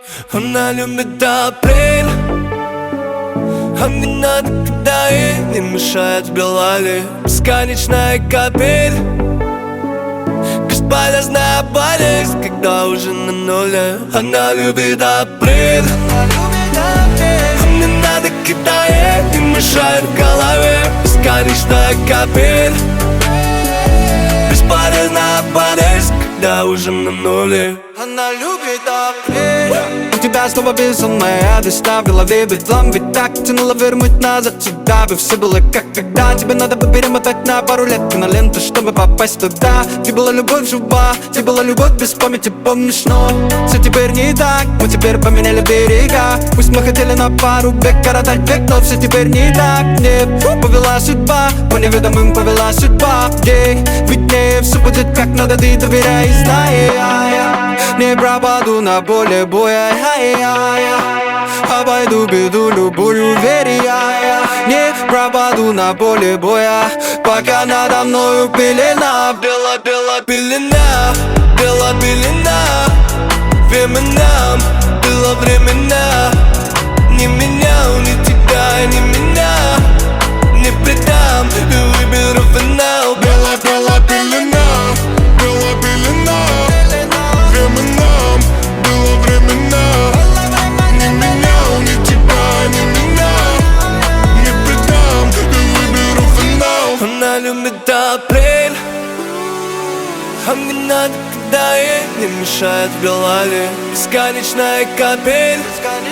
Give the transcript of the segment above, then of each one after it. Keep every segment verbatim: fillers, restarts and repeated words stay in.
Она любит апрель, а мне надо, когда ей не мешает в Белале бесконечная капель. Бесполезная болезнь, когда уже на нуле. Она любит апрель, а мне надо, когда ей не мешает в голове бесконечная капель. Бесполезная болезнь, когда уже на нуле. Она любит апрель. У тебя снова безумная радость, а в голове бедлам. Ведь так тянуло вернуть назад сюда. Бы все было как когда. Тебе надо бы перемотать на пару лет киноленту, чтобы попасть туда, где была любовь жива, где была любовь без памяти, помнишь, но все теперь не так. Мы теперь поменяли берега. Пусть мы хотели на пару век коротать век, но все теперь не так. Нет, повела судьба, по неведомым повела судьба. Ей виднее, все будет как надо, ты доверяй и знай. Не пропаду на поле боя, обойду беду любую, верь я. Не пропаду на поле боя, пока надо мною пелена. Бела-бела пелена, бела пелена. Время нам было времена. Не менял ни тебя, ни меня. Не предам и выберу финал. Бела-бела пелена, бела пелена. Время нам было времена. Не менял ни тебя, ни меня. Не предам и выберу финал. Она любит апрель, а мне надо, когда ей не мешает в Белале бесконечная капель.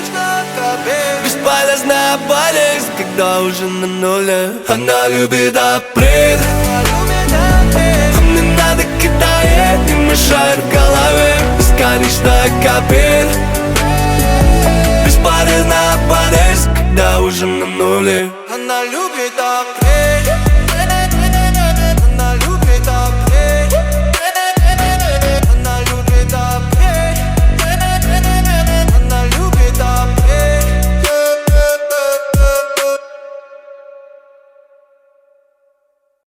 Бесполезная болезнь, когда уже на нуле. Она любит апрель, а мне надо, когда ей не мешает в голове бесконечная капель. Бесполезная болезнь, когда уже на нуле. Она любит апрель.